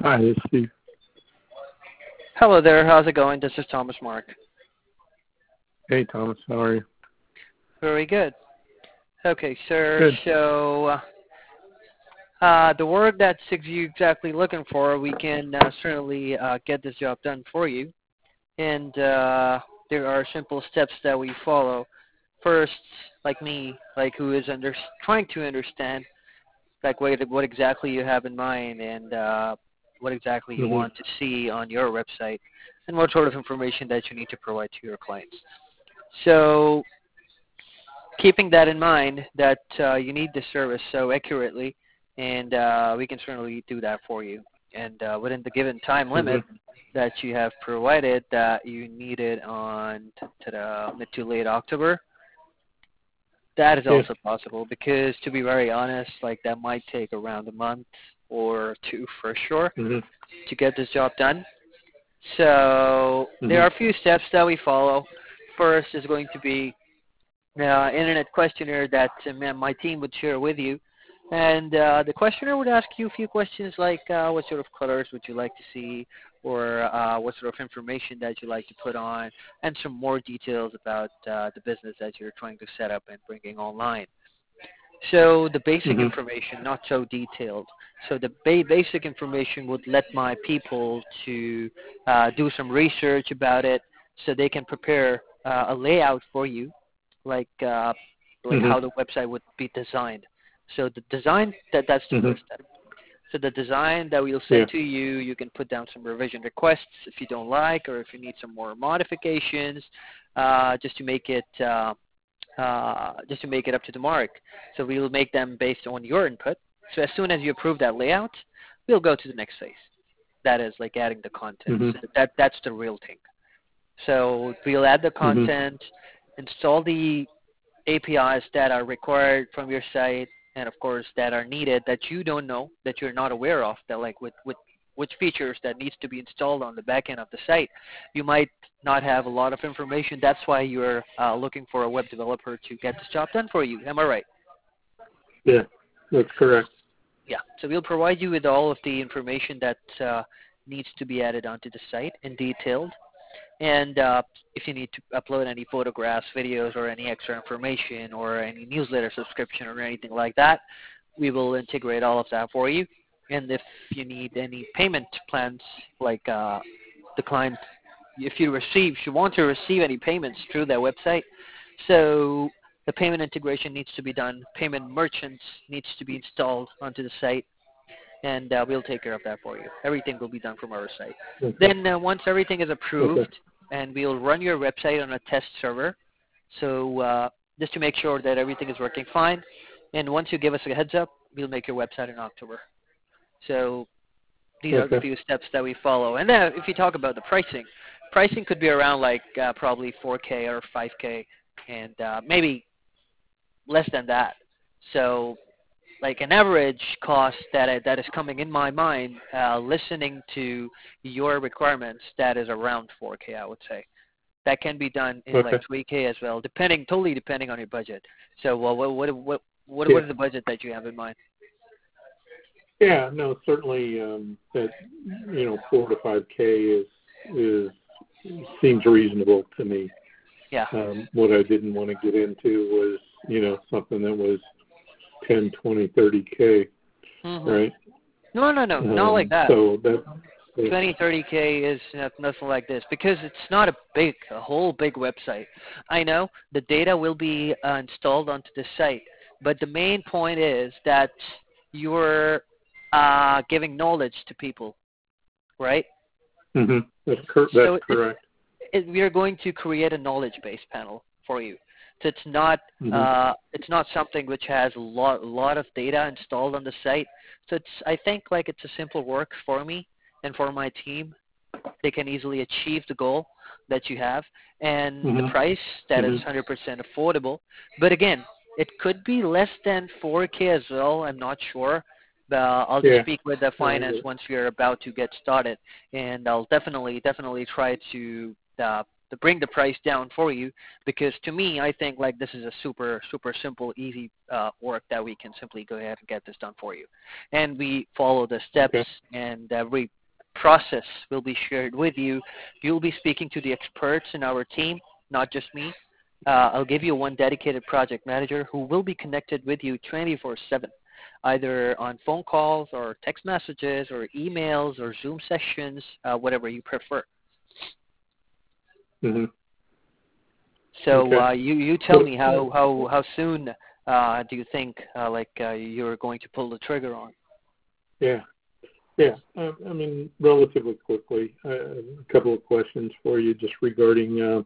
Hi, this is Steve. Hello there. How's it going? This is Thomas Mark. Hey, Thomas. How are you? Very good. Okay, sir. Good. So the work that you're exactly looking for, we can certainly get this job done for you. And there are simple steps that we follow. First, like me, like who is trying to understand, like what exactly you have in mind and what exactly you Mm-hmm. want to see on your website, and what sort of information that you need to provide to your clients. So keeping that in mind, that you need the service so accurately, and we can certainly do that for you. And within the given time limit Mm-hmm. that you have provided, that you need it on to the mid to late October, that is Yeah. also possible. Because to be very honest, like that might take around a month or two for sure Mm-hmm. to get this job done. So there Mm-hmm. are a few steps that we follow. First is going to be internet questionnaire that my team would share with you. And the questionnaire would ask you a few questions like what sort of colors would you like to see, or what sort of information that you like to put on, and some more details about the business that you're trying to set up and bringing online. So the basic Mm-hmm. information, not so detailed. So the basic information would let my people to do some research about it, so they can prepare a layout for you, like Mm-hmm. how the website would be designed. So the design, that's the Mm-hmm. first step. So the design that we'll Yeah. send to you, you can put down some revision requests if you don't like, or if you need some more modifications, just to make it up to the mark. So we will make them based on your input. So as soon as you approve that layout, we'll go to the next phase. That is like adding the content. Mm-hmm. So that's the real thing. So we'll add the Mm-hmm. content, install the APIs that are required from your site, and of course that are needed that you don't know, that you're not aware of, that like with which features that needs to be installed on the back end of the site. You might not have a lot of information. That's why you're looking for a web developer to get this job done for you. Am I right? Yeah. That's correct. Yeah. So we'll provide you with all of the information that needs to be added onto the site in detailed. And if you need to upload any photographs, videos, or any extra information, or any newsletter subscription, or anything like that, we will integrate all of that for you. And if you need any payment plans, like the client, if you want to receive any payments through their website, so the payment integration needs to be done. Payment merchants needs to be installed onto the site, and we'll take care of that for you. Everything will be done from our site. Okay. Then once everything is Okay. approved, and we'll run your website on a test server, so just to make sure that everything is working fine. And once you give us a heads up, we'll make your website in October. So these are the Okay. few steps that we follow. And then if you talk about the pricing could be around like probably 4K or 5K, and maybe less than that. So like an average cost that is coming in my mind, listening to your requirements, that is around 4K, I would say. That can be done in Okay. like 3K as well, totally depending on your budget. So, well, Yeah. what is the budget that you have in mind? Yeah. No, certainly, that, 4 to 5K is seems reasonable to me. Yeah. What I didn't want to get into was, something that was 10, 20, 30K, Mhm. right? No, not like that. So that, yeah. 20, 30K is nothing like this, because it's not a whole big website. I know the data will be installed onto the site, but the main point is that you're giving knowledge to people, right? That's So correct. we are going to create a knowledge base panel for you. So Hmm. it's not something which has a lot of data installed on the site. So I think like it's a simple work for me and for my team. They can easily achieve the goal that you have, and the Hmm. price that is Hmm. 100% affordable. But again, it could be less than 4K as well. I'm not sure. I'll just Yeah. speak with the No, I finance get it. once we're about to get started, and I'll definitely try to bring the price down for you, because to me, I think like this is a super simple, easy work that we can simply go ahead and get this done for you. And we follow the steps, Okay. and every process will be shared with you. You'll be speaking to the experts in our team, not just me. I'll give you one dedicated project manager who will be connected with you 24/7, either on phone calls or text messages or emails or Zoom sessions, whatever you prefer. Mm-hmm. So Okay. you tell me how soon do you think you're going to pull the trigger on? Yeah. I mean, relatively quickly. A couple of questions for you, just regarding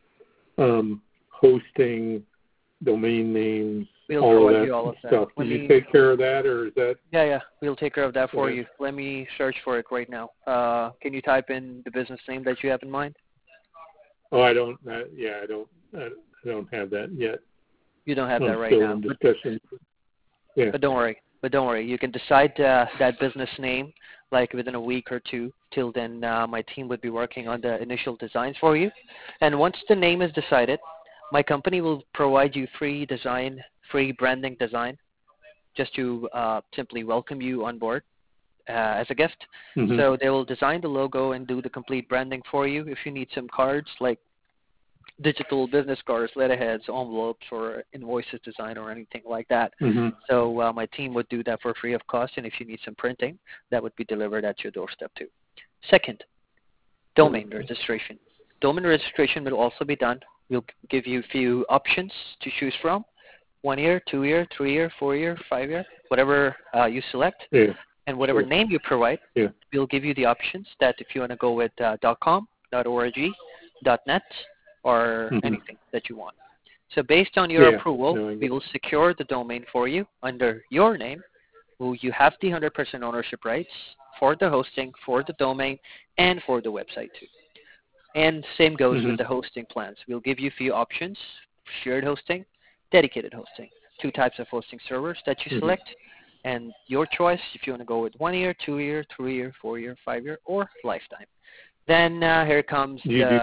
hosting, domain names, We'll all of provide that you all of that. stuff. Do you take care of that, or is that? Yeah, we'll take care of that for Yeah. you. Let me search for it right now. Can you type in the business name that you have in mind? Oh, I don't. I don't have that yet. You don't have I'm that right still now. in discussion. Yeah. But don't worry. You can decide that business name like within a week or two. Till then, my team would be working on the initial designs for you. And once the name is decided, my company will provide you free branding design, just to simply welcome you on board as a guest. Mm-hmm. So they will design the logo and do the complete branding for you. If you need some cards like digital business cards, letterheads, envelopes, or invoices design or anything like that. Mm-hmm. So my team would do that for free of cost, and if you need some printing, that would be delivered at your doorstep too. Second, domain registration. Domain registration will also be done. We'll give you a few options to choose from: 1 year, 2 year, 3 year, 4 year, 5 year, whatever you select, and whatever name you provide. We'll give you the options that if you want to go with .com, .org, .net, or anything that you want. So based on your approval, we will secure the domain for you under your name. You have the 100% ownership rights for the hosting, for the domain, and for the website too. And same goes with the hosting plans. We'll give you a few options: shared hosting, dedicated hosting, 2 types of hosting servers that you select, and your choice if you want to go with 1 year, 2 year, 3 year, 4 year, 5 year, or lifetime. Then here comes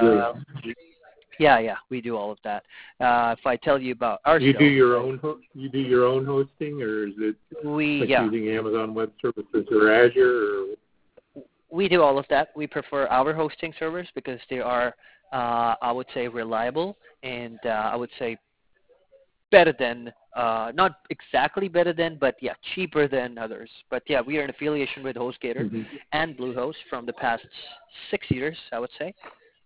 Yeah, we do all of that. If I tell you about ourselves, you do your own hosting, or is it using Amazon Web Services or Azure? Or? We do all of that. We prefer our hosting servers because they are, I would say, reliable, and I would say better than, not exactly better than, but cheaper than others. But we are in affiliation with HostGator and Bluehost from the past 6 years, I would say.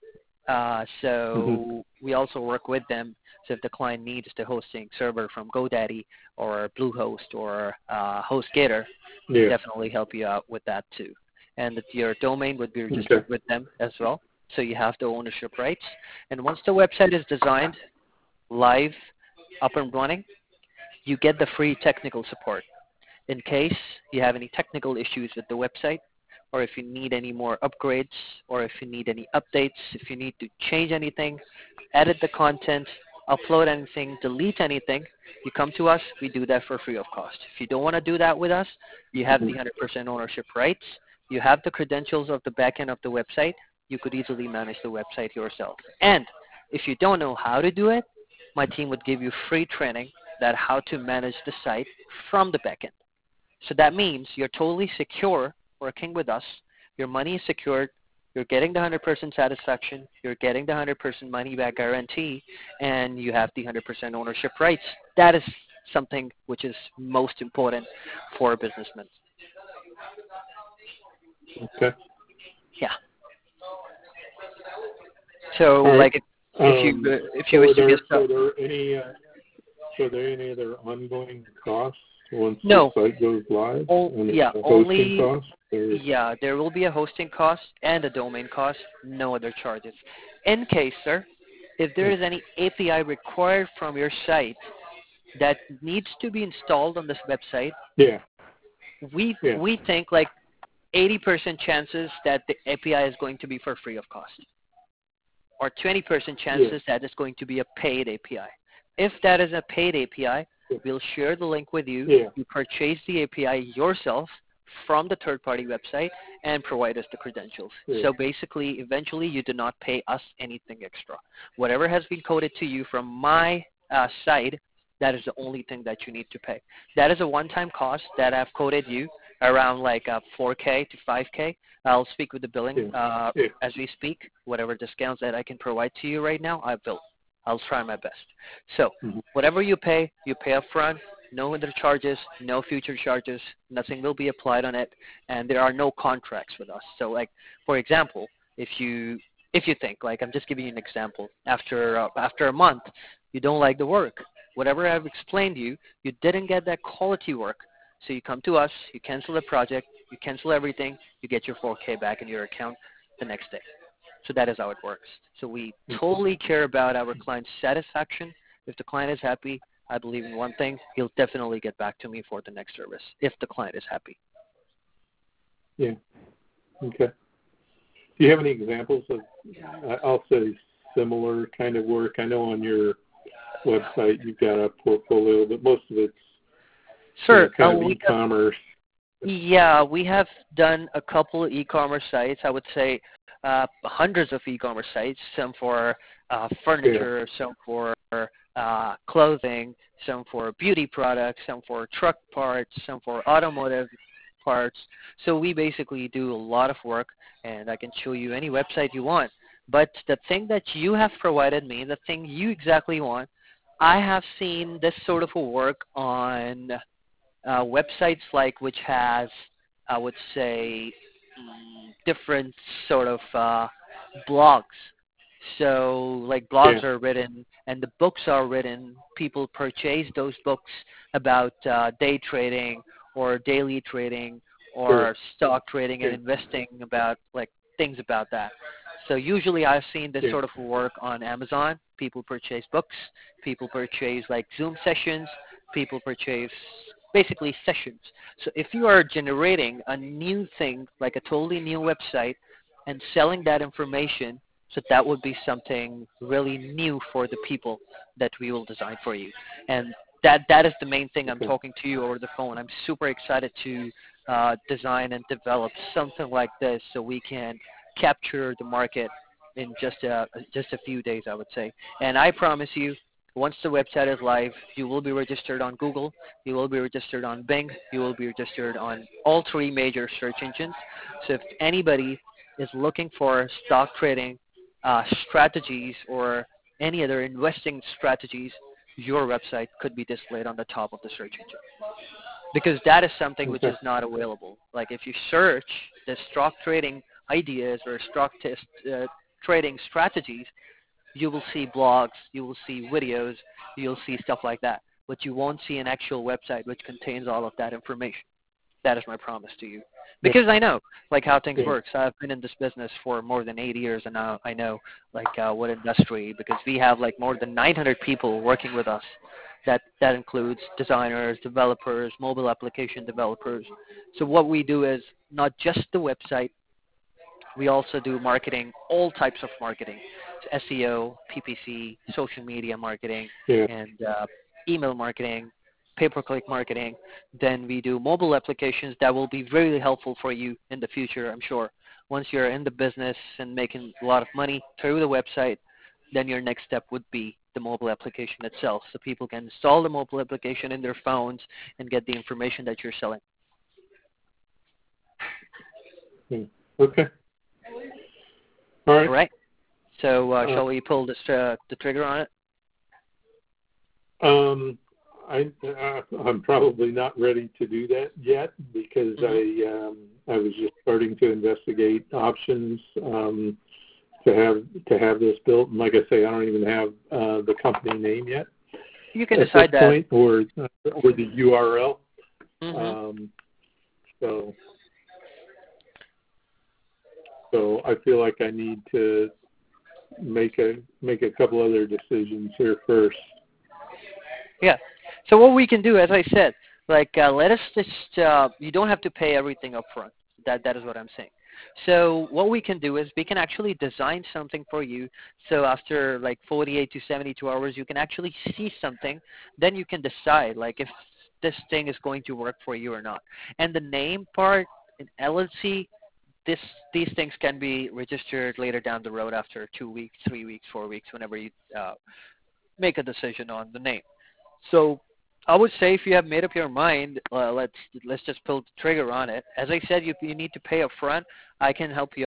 So we also work with them. So if the client needs the hosting server from GoDaddy or Bluehost or HostGator, we definitely help you out with that too. And your domain would be registered with them as well. So you have the ownership rights. And once the website is designed, live, up and running, you get the free technical support. In case you have any technical issues with the website, or if you need any more upgrades, or if you need any updates, if you need to change anything, edit the content, upload anything, delete anything, you come to us, we do that for free of cost. If you don't want to do that with us, you have the 100% ownership rights, you have the credentials of the backend of the website, you could easily manage the website yourself. And if you don't know how to do it, my team would give you free training that how to manage the site from the backend. So that means you're totally secure working with us, your money is secured, you're getting the 100% satisfaction, you're getting the 100% money back guarantee, and you have the 100% ownership rights. That is something which is most important for a businessman. Okay. Yeah. So, right. if you wish to get started. Are there any other ongoing costs once the site goes live? Only costs? There will be a hosting cost and a domain cost, no other charges. In case, sir, if there is any API required from your site that needs to be installed on this website, we think 80% chances that the API is going to be for free of cost, or 20% chances that it's going to be a paid API. If that is a paid API, we'll share the link with you. You purchase the API yourself from the third-party website and provide us the credentials. Yeah. So basically, eventually, you do not pay us anything extra. Whatever has been coded to you from my side, that is the only thing that you need to pay. That is a one-time cost that I've quoted you around like 4K to 5K. I'll speak with the billing as we speak. Whatever discounts that I can provide to you right now, I will. I'll try my best. So whatever you pay up front. No other charges, no future charges. Nothing will be applied on it, and there are no contracts with us. So, like for example, if you think, like I'm just giving you an example, after a month, you don't like the work. Whatever I've explained to you, you didn't get that quality work. So you come to us, you cancel the project, you cancel everything, you get your 4K back in your account the next day. So that is how it works. So we totally care about our client's satisfaction. If the client is happy, I believe in one thing, he'll definitely get back to me for the next service if the client is happy. Yeah. Okay. Do you have any examples of, I'll say, similar kind of work? I know on your website you've got a portfolio, but most of it's kind of e-commerce. Yeah, we have done a couple of e-commerce sites. I would say hundreds of e-commerce sites, some for furniture, some for clothing, some for beauty products, some for truck parts, some for automotive parts. So we basically do a lot of work, and I can show you any website you want. But the thing that you have provided me, the thing you exactly want, I have seen this sort of a work on websites like which has, I would say, different sort of blogs. So like blogs are written and the books are written. People purchase those books about day trading or daily trading or stock trading and investing, about like things about that. So usually I've seen this sort of work on Amazon. People purchase books. People purchase like Zoom sessions. People purchase basically sessions. So if you are generating a new thing, like a totally new website, and selling that information, so that would be something really new for the people that we will design for you. And that is the main thing. I'm talking to you over the phone. I'm super excited to design and develop something like this so we can capture the market in just a few days, I would say. And I promise you, once the website is live, you will be registered on Google, you will be registered on Bing, you will be registered on all three major search engines. So if anybody is looking for stock trading strategies or any other investing strategies, your website could be displayed on the top of the search engine. Because that is something which is not available. Like if you search the stock trading ideas or stock trading strategies, you will see blogs, you will see videos, you'll see stuff like that. But you won't see an actual website which contains all of that information. That is my promise to you. Because I know like how things work. So I've been in this business for more than 8 years, and now I know like what industry, because we have like more than 900 people working with us. That includes designers, developers, mobile application developers. So what we do is not just the website. We also do marketing, all types of marketing. So SEO, PPC, social media marketing, and email marketing, pay-per-click marketing. Then we do mobile applications that will be really helpful for you in the future, I'm sure. Once you're in the business and making a lot of money through the website, then your next step would be the mobile application itself, so people can install the mobile application in their phones and get the information that you're selling. Okay. All right. All right. So shall we pull this, the trigger on it? I'm probably not ready to do that yet because I was just starting to investigate options to have this built. And like I say, I don't even have the company name yet. You can decide that. Point, or the URL. So I feel like I need to make a couple other decisions here first. Yeah. So what we can do, as I said, like let us just you don't have to pay everything up front. That is what I'm saying. So what we can do is we can actually design something for you. So after like 48 to 72 hours, you can actually see something. Then you can decide like if this thing is going to work for you or not. And the name part in LLC, these things can be registered later down the road after 2 weeks, 3 weeks, 4 weeks, whenever you make a decision on the name. So I would say if you have made up your mind, let's just pull the trigger on it. As I said, you need to pay up front. I can help you